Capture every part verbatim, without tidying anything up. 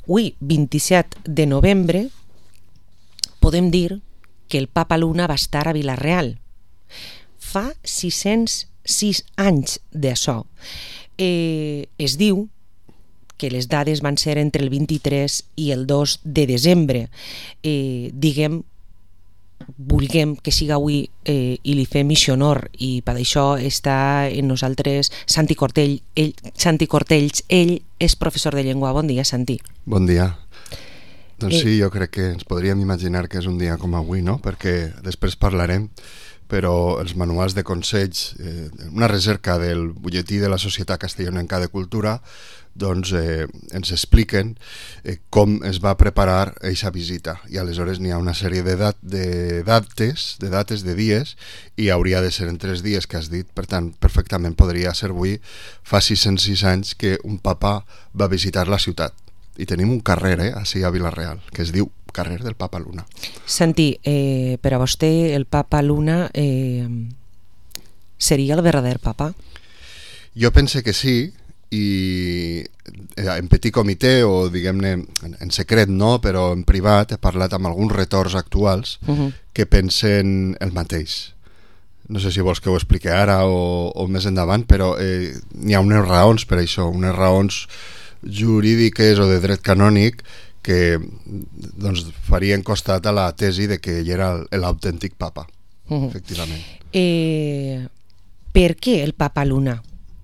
avui, vint-i-set de novembre, podem dir que el Papa Luna va estar a Vila-real. Fa sis-cents sis anys d'això. Eh, es diu que les dades van ser entre el vint-i-tres i el dos de desembre. Eh, diguem, vulguem que siga avui eh, i li fem ixe honor, i per això està en nosaltres Santi Cortell, ell, Santi Cortells. Ell és professor de llengua. Bon dia, Santi. Bon dia. Doncs Eh, sí, jo crec que ens podríem imaginar que és un dia com avui, no? Perquè després parlarem, però els manuals de consells, eh, una recerca del butlletí de la Societat Castellonenca de Cultura, doncs eh, ens expliquen eh, com es va preparar aquesta visita, i aleshores n'hi ha una sèrie de, dat de dates, de dates de dies, i hauria de ser en tres dies que has dit, per tant, perfectament podria ser avui, fa sis-cents sis anys que un papa va visitar la ciutat. I tenim un carrer, eh, així a Vila-real, que es diu carrer del Papa Luna. Santi, eh, per a vostè el Papa Luna eh, seria el verdader papa? Jo pense que sí, i en petit comitè, o diguem-ne en secret no, però en privat he parlat amb alguns retors actuals Uh-huh. que pensen el mateix. No sé si vols que ho expliqui ara o, o més endavant, però eh, n'hi ha unes raons per això, unes raons jurídiques o de dret canònic que doncs, farien costat a la tesi de que ell era l'autèntic papa, Uh-huh. efectivament. Eh, per què el Papa Luna?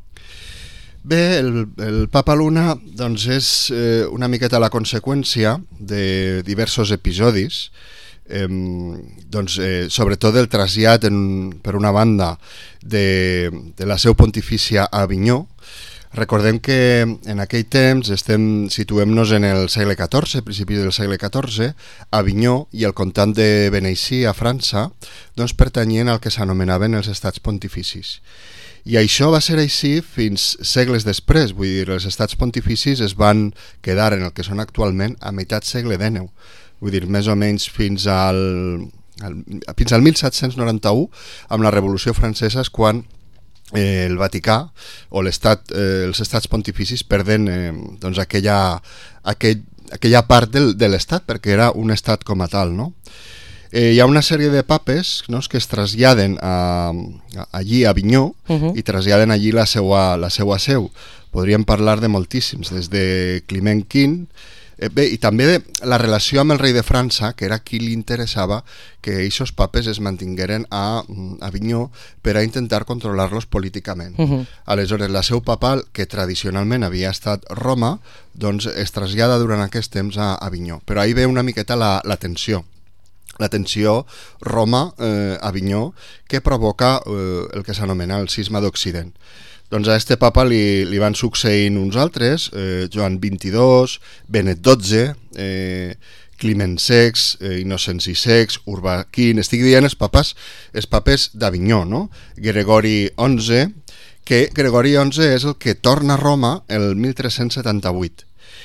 Bé, el, el Papa Luna doncs, és eh, una miqueta la conseqüència de diversos episodis, eh, doncs, eh, sobretot el trasllat en, per una banda de, de la seu pontifícia a Avinyó. Recordem que en aquell temps estem, situem-nos en el segle catorze, principi del segle catorze, Avinyó i el comtat de Beneixí a França doncs, pertanyien al que s'anomenaven els estats pontificis. I això va ser així fins segles després, vull dir, els estats pontificis es van quedar en el que són actualment a meitat segle dènou, vull dir, més o menys fins al, al, fins al mil set-cents noranta-u, amb la Revolució Francesa, és quan eh, el Vaticà o l'estat, eh, els estats pontificis perden eh, doncs aquella, aquell, aquella part del, de l'estat, perquè era un estat com a tal, no? Eh, hi ha una sèrie de papes, no?, que es traslladen a, a, allí a Avinyó Uh-huh. i traslladen allí la seua, la seua seu. Podríem parlar de moltíssims, des de Climent quint, eh, bé, i també de la relació amb el rei de França, que era qui li interessava que aquests papes es mantingueren a mm, Avinyó per a intentar controlar-los políticament. Uh-huh. Aleshores, la seu papal, que tradicionalment havia estat Roma, doncs es trasllada durant aquest temps a Avinyó. Però ahí ve una miqueta la, la tensió. La tensió Roma-Avinyó, eh, que provoca eh, el que s'anomena el cisma d'Occident. Doncs a este papa li, li van succeint uns altres, eh, Joan vint-i-dos, Benet dotze, eh, Climent sext, eh, Innocenci sext, Urbà quint, estic dient els papes, els papes d'Avinyó, no? Gregori onze, que Gregori onze és el que torna a Roma el mil tres-cents setanta-vuit.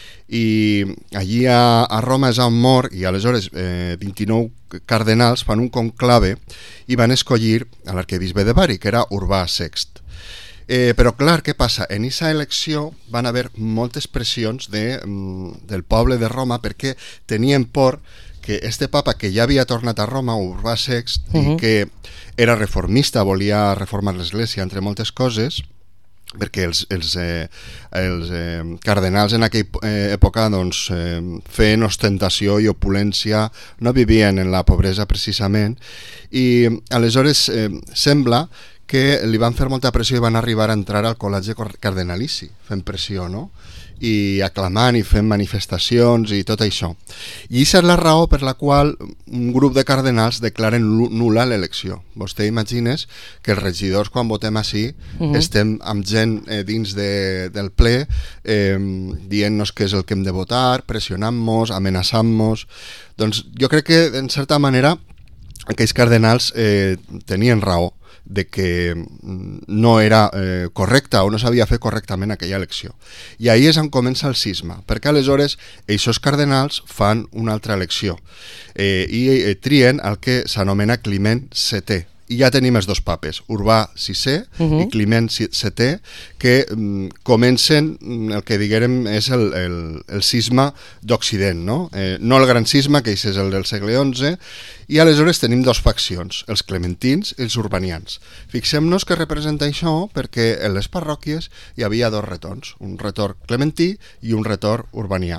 I allí a, a Roma és on mor, i aleshores eh, vint-i-nou cardenals fan un conclave i van escollir a l'arquebisbe de Bari, que era Urbà sext. Eh, però clar, què passa? En aquesta elecció van haver moltes pressions de, mm, del poble de Roma, perquè tenien por que este papa, que ja havia tornat a Roma, Urbà sext, uh-huh. i que era reformista, volia reformar l'església, entre moltes coses, perquè els, els, eh, els eh, cardenals en aquella eh, època doncs, eh, feien ostentació i opulència, no vivien en la pobresa precisament, i aleshores eh, sembla que li van fer molta pressió i van arribar a entrar al col·legi cardenalici, fent pressió, no? I aclamant i fent manifestacions i tot això. I aquesta és la raó per la qual un grup de cardenals declaren nul·la l'elecció. Vostè imagines que els regidors, quan votem així, uh-huh. estem amb gent eh, dins de, del ple eh, dient-nos què és el que hem de votar, pressionant-nos, amenaçant-nos. Doncs jo crec que, en certa manera, aquells cardenals eh, tenien raó de que no era eh, correcta o no s'havia fet correctament aquella elecció. I ahí és on comença el cisma, perquè aleshores aquests cardenals fan una altra elecció eh, i eh, trien el que s'anomena Climent setè. i ja tenim els dos papes, Urbà sisè uh -huh. i Climent setè, que mm, comencen el que diguérem és el, el, el cisma d'Occident, no? Eh, no el gran cisma, que és el del segle onze, i aleshores tenim dos faccions, els clementins i els urbanians. Fixem-nos que representa això perquè en les parròquies hi havia dos retorns, un retorn clementí i un retorn urbanià.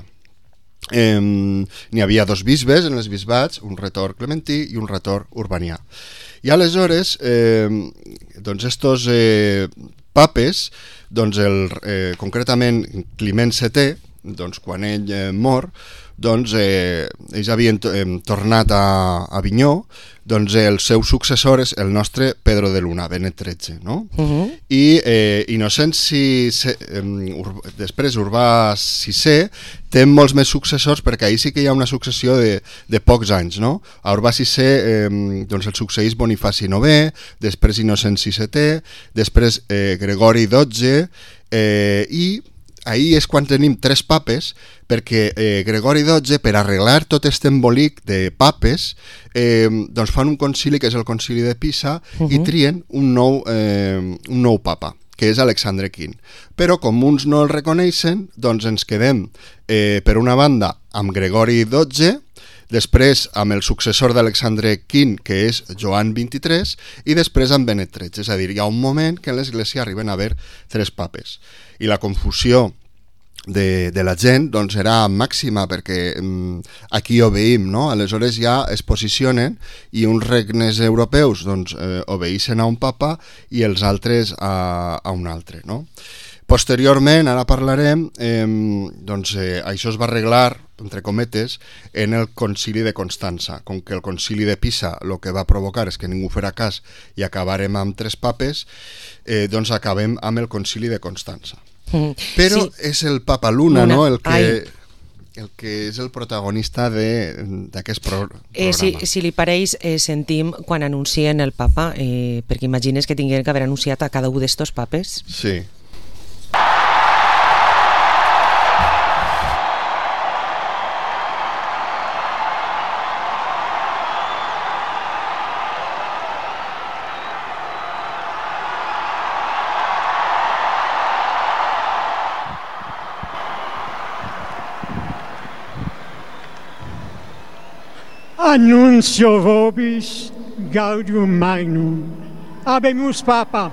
Eh, n'hi havia dos bisbes en els bisbats, un retorn clementí i un retorn urbanià. I aleshores, eh, doncs estos eh, papes, doncs el, eh, concretament Climent setè, doncs quan ell eh, mor, doncs eh, ells havien to eh, tornat a, a Avinyó, doncs eh, el seu successor és el nostre Pedro de Luna, Benet tretze, no? Uh -huh. I eh, Innocenci, eh, ur, després Urbà sisè, té molts més successors perquè ahir sí que hi ha una successió de, de pocs anys, no? A Urbà sisè eh, doncs el succeís Bonifaci novè, després Innocenci setè, després eh, Gregori dotze, eh, i ahir és quan tenim tres papes, perquè eh, Gregori dotze, per arreglar tot aquest embolic de papes, eh, doncs fan un concili, que és el concili de Pisa, uh-huh. i trien un nou, eh, un nou papa, que és Alexandre quint. Però com uns no el reconeixen, doncs ens quedem, eh, per una banda, amb Gregori dotze, després amb el successor d'Alexandre quint, que és Joan vint-i-tres, i després amb Benet tretze. És a dir, hi ha un moment que en l'Església arriben a haver tres papes. I la confusió de, de la gent doncs era màxima, perquè mm, aquí obeïm, no? Aleshores ja es posicionen i uns regnes europeus doncs, eh, obeeixen a un papa i els altres a, a un altre, no? Posteriorment, ara parlarem, eh, doncs eh, això es va arreglar, entre cometes, en el concili de Constança. Com que el concili de Pisa el que va provocar és que ningú farà cas i acabarem amb tres papes, eh, doncs acabem amb el concili de Constança. Mm. Però sí. És el papa Luna, Luna. No? El que... el que és el protagonista d'aquest pro programa. Eh, si, si li pareix, eh, sentim quan anuncien el papa, eh, perquè imagines que tinguin que haver anunciat a cada un d'estos papes. Sí. Annuncio vobis gaudium magnum, habemus papam.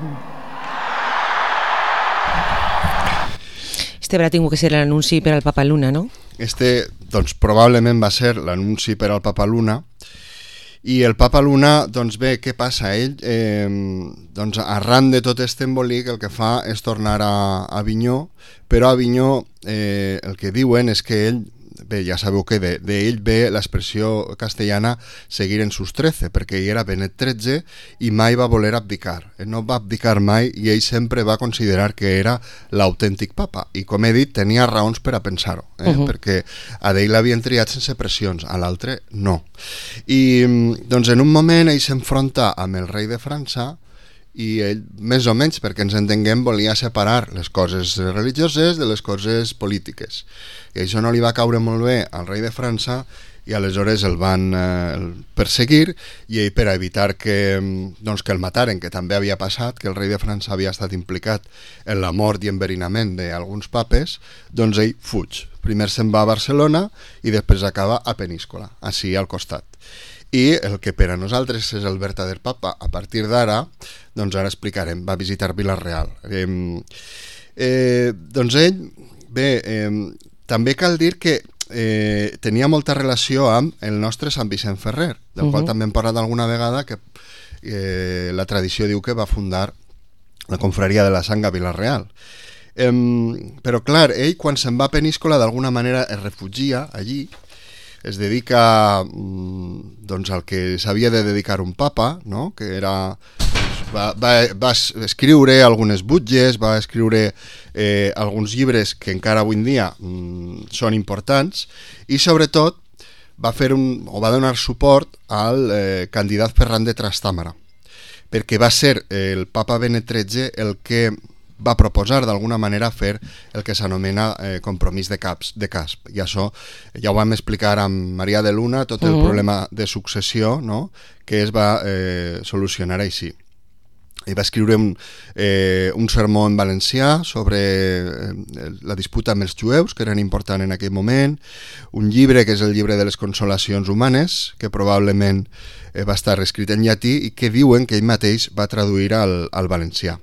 Este haurà tingut que ser l'anunci per al papa Luna, no? Este, doncs, probablement va ser l'anunci per al papa Luna. I el papa Luna, doncs bé, què passa? Ell, eh, doncs, arran de tot aquest embolic, el que fa és tornar a, a Avinyó, però a Avinyó eh, el que diuen és que ell, bé, ja sabeu que d'ell de, de ve l'expressió castellana seguir en sus trece, perquè ell era Benet tretze i mai va voler abdicar. Ell no va abdicar mai i ell sempre va considerar que era l'autèntic papa. I com he dit, tenia raons per a pensar-ho, eh? uh-huh. perquè a d'ell l'havien triat sense pressions, a l'altre no. I doncs en un moment ell s'enfronta amb el rei de França i ell, més o menys, perquè ens entenguem, volia separar les coses religioses de les coses polítiques. I això no li va caure molt bé al rei de França i aleshores el van eh, perseguir i ell, per evitar que, doncs, que el mataren, que també havia passat, que el rei de França havia estat implicat en la mort i enverinament d'alguns papes, doncs ell fuig. Primer se'n va a Barcelona i després acaba a Peníscola, així al costat. I el que per a nosaltres és el vertader papa a partir d'ara, doncs ara explicarem, va visitar Vila-real. Eh, eh, doncs ell, bé, eh, també cal dir que eh, tenia molta relació amb el nostre Sant Vicent Ferrer, del uh-huh. qual també hem parlat alguna vegada, que eh, la tradició diu que va fundar la confraria de la Sang a Vila-real. Eh, però clar, ell quan se'n va a Peníscola d'alguna manera es refugia allí, es dedica doncs, al que s'havia de dedicar un papa, no? Que era, va, va, va escriure algunes butges, va escriure eh, alguns llibres que encara avui en dia mm, són importants i sobretot va, fer un, o va donar suport al eh, candidat Ferran de Trastàmara, perquè va ser el papa Benet tretze el que va proposar d'alguna manera fer el que s'anomena eh, compromís de, caps, de casp. I això ja ho vam explicar amb Maria de Luna, tot el mm. problema de successió, no?, que es va eh, solucionar així. I va escriure un, eh, un sermó en valencià sobre eh, la disputa amb els jueus, que eren important en aquell moment, un llibre que és el llibre de les consolacions humanes, que probablement eh, va estar escrit en llatí i que diuen que ell mateix va traduir al, al valencià.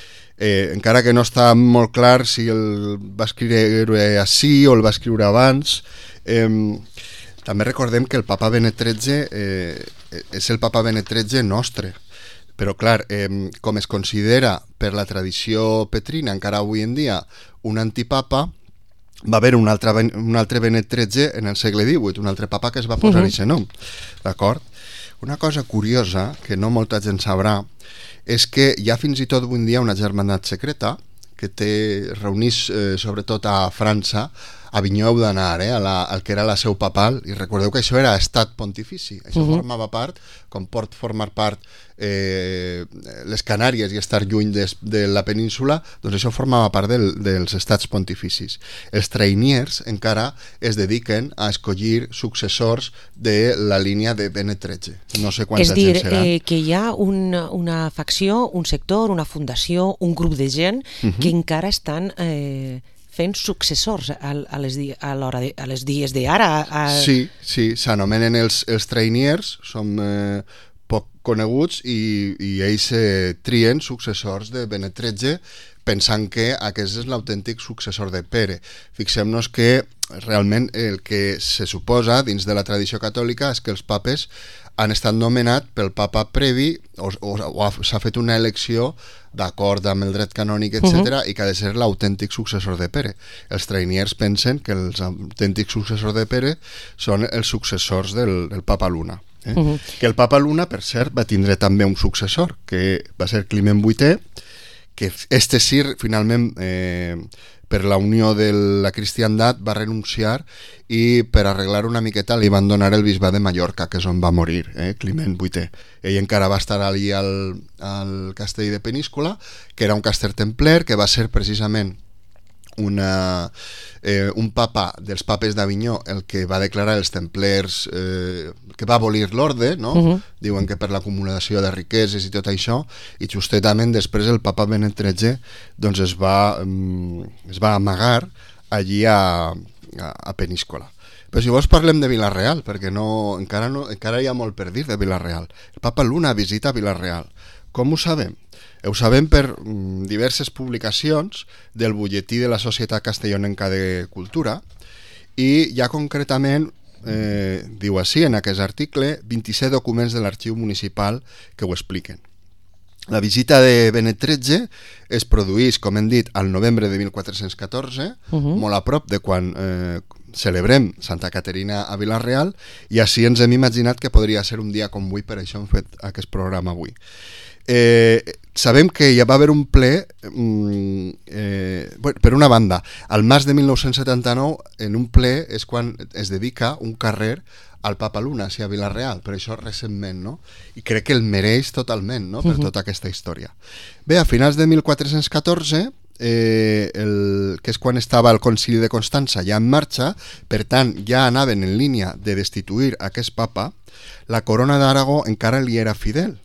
Eh, encara que no està molt clar si el va escriure així o el va escriure abans, eh, també recordem que el papa Benet tretze eh, és el papa Benet tretze nostre. Però, clar, eh, com es considera per la tradició petrina encara avui en dia un antipapa, va haver un altre, un altre Benet tretze en el segle divuit, un altre papa que es va posar aquest uh-huh. nom, d'acord? Una cosa curiosa, que no molta gent sabrà, és que hi ha fins i tot avui en dia una germandat secreta que té, reunís eh, sobretot a França. A Avinyó heu d'anar, eh, a la, al que era la seu papal, i recordeu que això era estat pontifici, això uh-huh. formava part, com pot formar part eh, les Canàries i estar lluny de, de la península, doncs això formava part del, dels estats pontificis. Els trainiers encara es dediquen a escollir successors de la línia de Benet tretze. No sé quanta és dir, gent serà. Eh, que hi ha un, una facció, un sector, una fundació, un grup de gent uh-huh. que encara estan... Eh, fent successors a, a, les, di, a, l'hora de, a les dies d'ara. A... Sí, sí, s'anomenen els, els trainiers, són eh, poc coneguts i, i ells eh, trien successors de Benet tretze pensant que aquest és l'autèntic successor de Pere. Fixem-nos que realment el que se suposa dins de la tradició catòlica és que els papes han estat nomenats pel papa previ o, o, o s'ha fet una elecció d'acord amb el dret canònic, etcètera, uh-huh. i que ha de ser l'autèntic successor de Pere. Els trainiers pensen que els autèntics successors de Pere són els successors del, del papa Luna. Eh? Uh-huh. Que el papa Luna, per cert, va tindre també un successor, que va ser Climent vuitè, que este sí, finalment, eh, per la unió de la cristiandat va renunciar i per arreglar una miqueta li van donar el bisbat de Mallorca, que és on va morir, eh, Climent vuitè. Ell encara va estar allí al, al castell de Peníscola, que era un castell templer, que va ser precisament una, eh, un papa dels papes d'Avinyó el que va declarar els templers, eh, que va abolir l'orde, no? Uh-huh. Diuen que per l'acumulació de riqueses i tot això, i justament després el papa Benet tretze doncs es va, es va amagar allí a, a, a Peníscola. Però si vols parlem de Vila-real, perquè no, encara, no, encara hi ha molt per dir de Vila-real. El papa Luna visita Vila-real. Com ho sabem? Ho sabem per mm, diverses publicacions del butlletí de la Societat Castellonenca de Cultura i ja concretament eh, diu així en aquest article vint-i-set documents de l'arxiu municipal que ho expliquen. La visita de Benet tretze es produeix, com hem dit, al novembre de mil quatre-cents catorze, uh-huh. molt a prop de quan eh, celebrem Santa Caterina a Vila-real, i així ens hem imaginat que podria ser un dia com avui, per això hem fet aquest programa avui. Eh, sabem que ja va haver un ple eh, bueno, per una banda, al març de mil nou-cents setanta-nou en un ple és quan es dedica un carrer al papa Luna, a Vila-real, però això recentment, no? I crec que el mereix totalment, no?, per uh-huh. tota aquesta història. Bé, a finals de mil quatre-cents catorze, eh, el, que és quan estava el concili de Constança ja en marxa, per tant ja anaven en línia de destituir aquest papa, la corona d'Aragó encara li era fidel.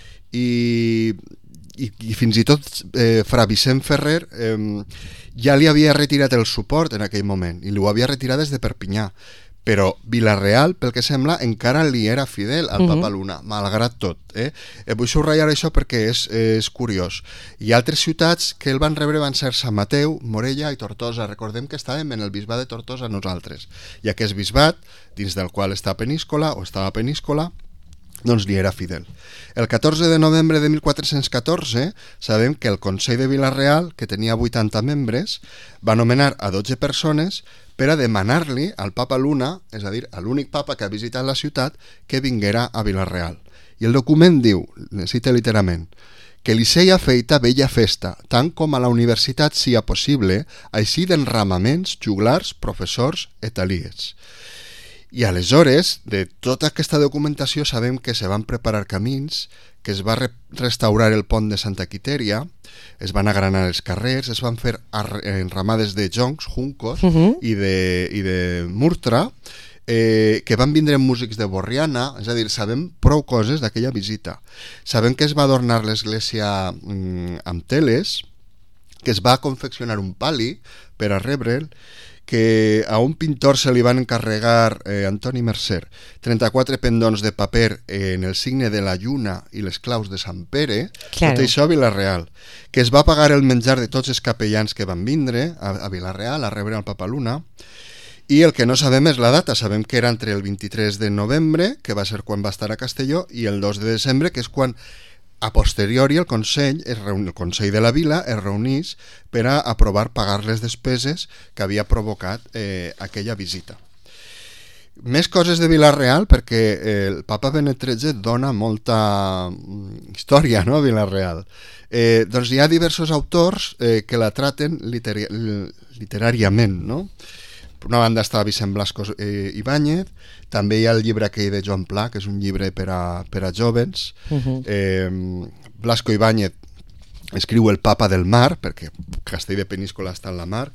I, i, i fins i tot eh, fra Vicent Ferrer eh, ja li havia retirat el suport en aquell moment i ho havia retirat des de Perpinyà, però Vila-real, pel que sembla, encara li era fidel al uh-huh. papa Luna, malgrat tot. Eh? Eh, vull subratllar això perquè és, és curiós. I altres ciutats que el van rebre van ser Sant Mateu, Morella i Tortosa. Recordem que estàvem en el bisbat de Tortosa nosaltres, i aquest bisbat, dins del qual està Peníscola, o estava Peníscola, doncs li era fidel. El catorze de novembre de mil quatre-cents catorze sabem que el Consell de Vila-real, que tenia vuitanta membres, va nomenar a dotze persones per a demanar-li al papa Luna, és a dir, a l'únic papa que ha visitat la ciutat, que vinguera a Vila-real. I el document diu, cita literalment, que li seia feita bella festa, tant com a la universitat sia possible, així d'enramaments, juglars, professors et talies. I aleshores, de tota aquesta documentació sabem que se van preparar camins que es va re restaurar el pont de Santa Quitèria, es van agranar els carrers, es van fer enramades de joncs, juncos, uh -huh. i, de, i de murtra, eh, que van vindre músics de Borriana, és a dir, sabem prou coses d'aquella visita. Sabem que es va adornar l'església mm, amb teles, que es va confeccionar un pali per a rebre'l, que a un pintor se li van encarregar, eh, Antoni Mercer, trenta-quatre pendons de paper en el signe de la lluna i les claus de Sant Pere, claro. Tot això a Vila-real, que es va pagar el menjar de tots els capellans que van vindre a, a Vila-real a rebre el Papaluna, i el que no sabem és la data, sabem que era entre el vint-i-tres de novembre, que va ser quan va estar a Castelló, i el dos de desembre, que és quan a posteriori el Consell, es reun... el Consell de la Vila es reunís per a aprovar pagar les despeses que havia provocat eh, aquella visita. Més coses de Vila-real, perquè el papa Benet tretze dona molta història, no?, a Vila-real. Eh, doncs hi ha diversos autors eh, que la traten literi... literàriament, no? Per una banda està Vicent Blasco eh, Ibáñez, també hi ha el llibre aquell de Joan Pla, que és un llibre per a, per a jovens. Uh-huh. eh, Blasco Ibáñez escriu El Papa del Mar, perquè Castell de Peníscola està en la mar,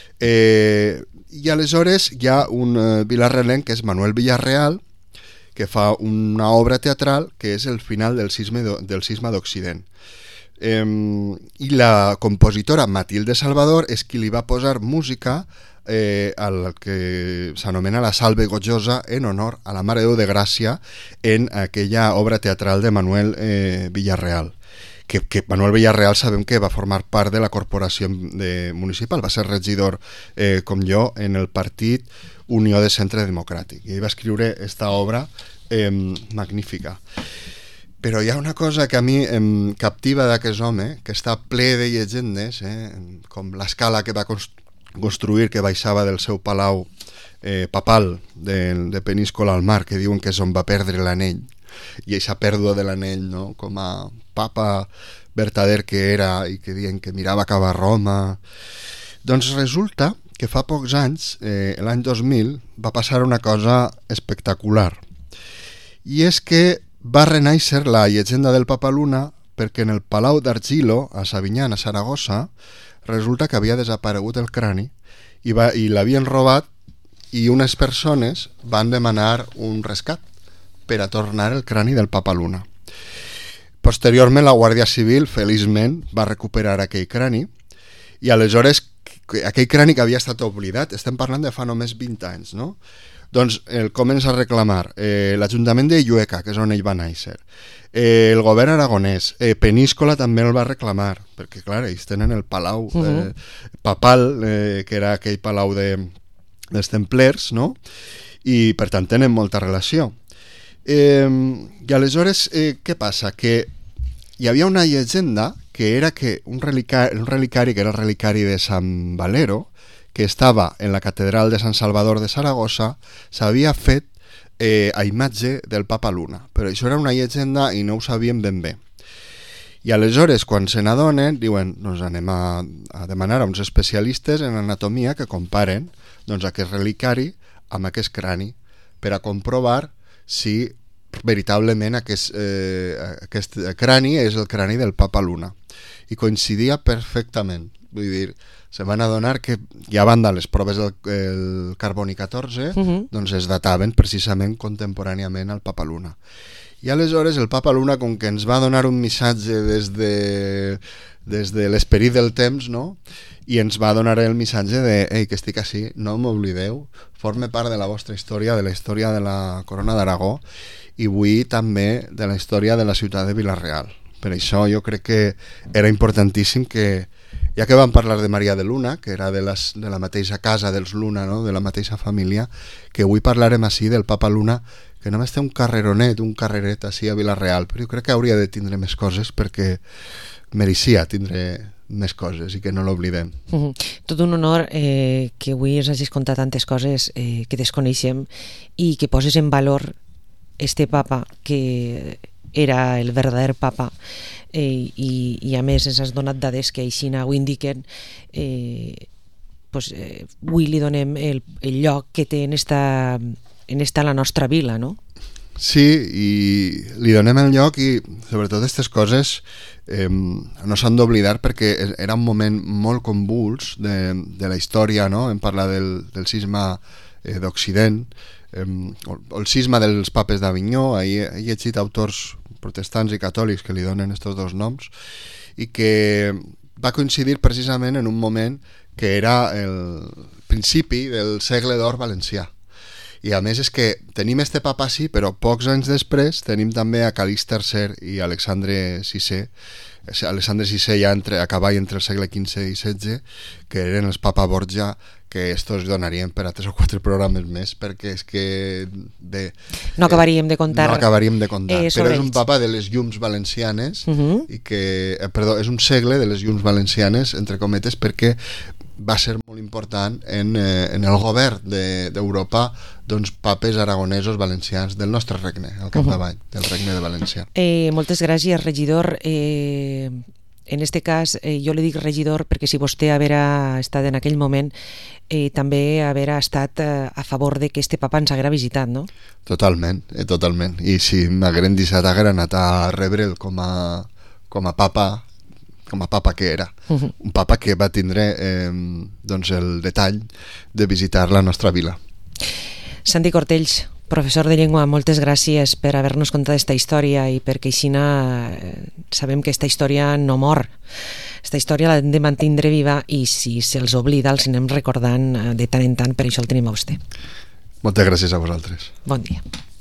eh, i aleshores hi ha un eh, vilarrealenc que és Manuel Villarreal, que fa una obra teatral que és el final del cisma del cisma d'Occident. Eh, I la compositora Matilde Salvador és qui li va posar música Eh, al que s'anomena la Salve Gojosa en honor a la Mare de Déu de Gràcia en aquella obra teatral de Manuel eh, Villarreal. Que, que Manuel Villarreal sabem que va formar part de la corporació de municipal, va ser regidor eh, com jo en el partit Unió de Centre Democràtic, i ell va escriure esta obra eh, magnífica. Però hi ha una cosa que a mi em captiva d'aquest home, que està ple de llegendes, eh, com l'escala que va construir construir, que baixava del seu palau eh, papal de, de Peníscola al mar, que diuen que és on va perdre l'anell, i aquesta pèrdua de l'anell, no?, com a papa vertader que era i que diuen que mirava cap a Roma. Doncs resulta que fa pocs anys, eh, l'any dos mil, va passar una cosa espectacular, i és que va renaixer la llegenda del Papaluna perquè en el Palau d'Argilo, a Savinyán, a Saragossa, resulta que havia desaparegut el crani i, va, i l'havien robat, i unes persones van demanar un rescat per a tornar el crani del Papaluna. Posteriorment la Guàrdia Civil, feliçment, va recuperar aquell crani, i aleshores aquell crani que havia estat oblidat, estem parlant de fa només vint anys, no? Doncs el comença a reclamar eh, l'Ajuntament de Llueca, que és on ell va néixer, eh, el govern aragonès, eh, Peníscola també el va reclamar, perquè clar, ells tenen el palau eh, uh-huh. papal, eh, que era aquell palau de, dels templers, no?, i per tant tenen molta relació. Eh, I aleshores, eh, què passa? Que hi havia una llegenda que era que un relicari, un relicari que era el relicari de Sant Valero, que estava en la catedral de Sant Salvador de Saragossa, s'havia fet eh, a imatge del Papa Luna, però això era una llegenda i no ho sabien ben bé. I aleshores, quan se n'adonen, diuen, doncs anem a, a demanar a uns especialistes en anatomia que comparen doncs, aquest relicari amb aquest crani per a comprovar si veritablement aquest, eh, aquest crani és el crani del Papa Luna. I coincidia perfectament. Vull dir, se van adonar que ja van de les proves del el carboni catorze, uh-huh. doncs es dataven precisament contemporàniament al Papa Luna. I aleshores el Papa Luna, com que ens va donar un missatge des de, des de l'esperit del temps, no?, i ens va donar el missatge de ei, que estic així, no m'oblideu, forme part de la vostra història, de la història de la Corona d'Aragó, i avui també de la història de la ciutat de Vila-real. Per això jo crec que era importantíssim que, ja que vam parlar de Maria de Luna, que era de, les, de la mateixa casa dels Luna, no?, de la mateixa família, que avui parlarem així del Papa Luna, que només té un carreronet, un carreret així a Vila-real, però jo crec que hauria de tindre més coses perquè mereixia tindre més coses i que no l'oblidem. Uh-huh. Tot un honor eh, que avui ens hagis contat tantes coses eh, que desconeixem i que poses en valor este papa que era el verdader papa eh, i, i a més ens has donat dades que aixina ho indiquen. eh, pues, eh, avui li donem el, el lloc que té en esta, en esta la nostra vila, no? Sí, i li donem el lloc i sobretot aquestes coses eh, no s'han d'oblidar perquè era un moment molt convuls de, de la història, no? Hem parlat del, del cisma eh, d'Occident, eh, o, o el cisma dels papes d'Avinyó. He, he llegit autors protestants i catòlics que li donen aquests dos noms i que va coincidir precisament en un moment que era el principi del segle d'or valencià. I a més és que tenim este papa sí, però pocs anys després tenim també a Calix tercer i Alexandre sisè. Alexandre sisè ja entre, a cavall entre el segle quinze i setze, que eren els papa Borgia, que estos donarien per a tres o quatre programes més, perquè és que... De, no acabaríem de contar. No acabaríem de contar, eh, però és un ells. papa de les llums valencianes, uh-huh. i que, eh, perdó, és un segle de les llums valencianes, entre cometes, perquè va ser molt important en, eh, en el govern d'Europa, doncs, papes aragonesos valencians del nostre regne, al capdavall, uh-huh. del regne de València. Eh, moltes gràcies, regidor. Eh, en este cas, eh, jo li dic regidor perquè si vostè haver estat en aquell moment, eh, també haver estat eh, a favor de que este papa ens haguera visitat, no? Totalment, eh, totalment. I si m'hagueren deixat, haguera anat a rebre'l com a, com a papa, com a papa que era, uh-huh. un papa que va tindre eh, doncs el detall de visitar la nostra vila. Santi Cortells, professor de llengua, moltes gràcies per haver-nos contat aquesta història i perquè així eh, sabem que aquesta història no mor. Aquesta història l'hem de mantindre viva i si se'ls oblida els anem recordant de tant en tant, per això el tenim a vostè. Moltes gràcies a vosaltres. Bon dia.